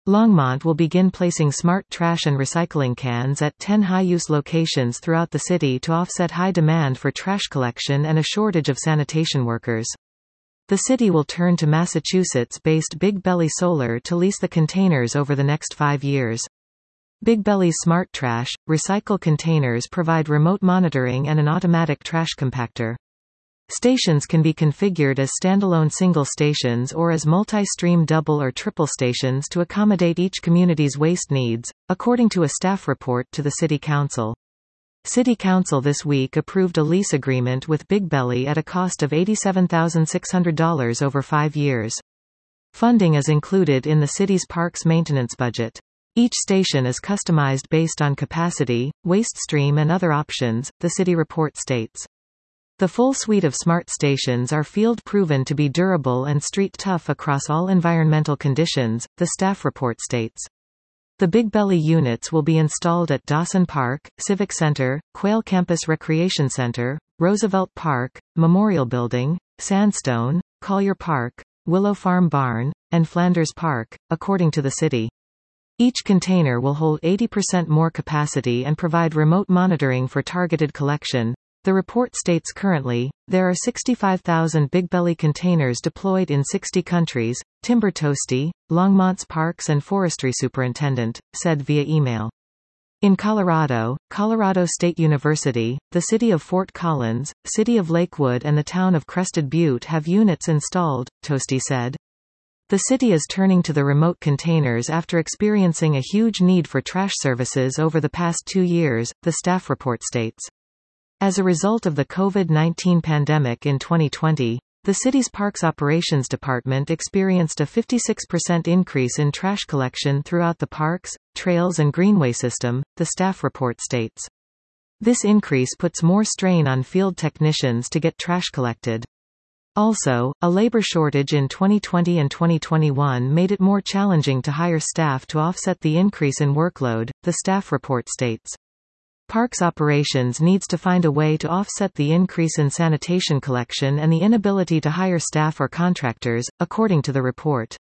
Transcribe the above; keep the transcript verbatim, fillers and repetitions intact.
Longmont will begin placing smart trash and recycling cans at ten high-use locations throughout the city to offset high demand for trash collection and a shortage of sanitation workers. The city will turn to Massachusetts-based Big Belly Solar to lease the containers over the next five years. Big Belly's smart trash, recycle containers provide remote monitoring and an automatic trash compactor. Stations can be configured as standalone single stations or as multi-stream double or triple stations to accommodate each community's waste needs, according to a staff report to the City Council. City Council this week approved a lease agreement with Big Belly at a cost of eighty-seven thousand six hundred dollars over five years. Funding is included in the city's parks maintenance budget. Each station is customized based on capacity, waste stream and other options, the city report states. The full suite of smart stations are field-proven to be durable and street-tough across all environmental conditions, the staff report states. The Big Belly units will be installed at Dawson Park, Civic Center, Quail Campus Recreation Center, Roosevelt Park, Memorial Building, Sandstone, Collier Park, Willow Farm Barn, and Flanders Park, according to the city. Each container will hold eighty percent more capacity and provide remote monitoring for targeted collection. The report states currently, there are sixty-five thousand Big Belly containers deployed in sixty countries, Timber Toasty, Longmont's Parks and Forestry Superintendent, said via email. In Colorado, Colorado State University, the city of Fort Collins, city of Lakewood and the town of Crested Butte have units installed, Toasty said. The city is turning to the remote containers after experiencing a huge need for trash services over the past two years, the staff report states. As a result of the COVID nineteen pandemic in twenty twenty, the city's Parks Operations Department experienced a fifty-six percent increase in trash collection throughout the parks, trails and greenway system, the staff report states. This increase puts more strain on field technicians to get trash collected. Also, a labor shortage in twenty twenty and twenty twenty-one made it more challenging to hire staff to offset the increase in workload, the staff report states. Parks operations needs to find a way to offset the increase in sanitation collection and the inability to hire staff or contractors, according to the report.